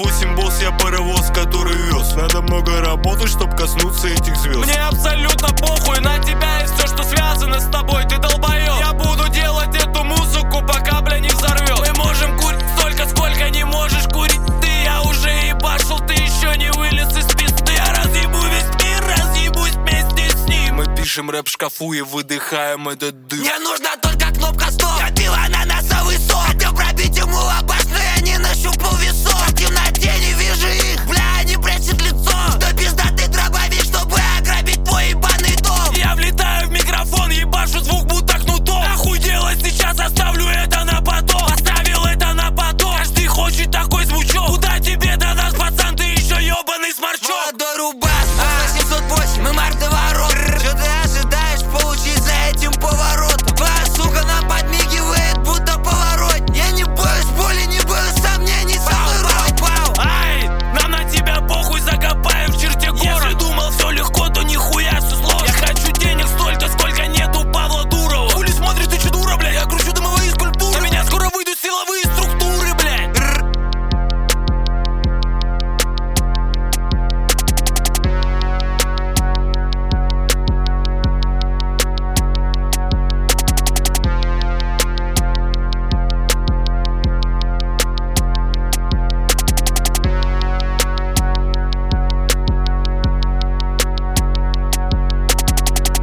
08 босс, я паровоз, который вез. Надо много работать, чтоб коснуться этих звезд. Мне абсолютно похуй на тебя и все, что связано с тобой, ты долбоёб. Я буду делать эту музыку, пока, бля, не взорвёт. Мы можем курить столько, сколько не можешь курить ты. Я уже ебашил, ты еще не вылез из пизды. Я разъебу весь мир, разъебусь вместе с ним. Мы пишем рэп в шкафу и выдыхаем этот дым. Мне нужна только кнопка стоп. Я пил ананасовый сок. Хотел пробить ему лобаш, но я не нащупал весов.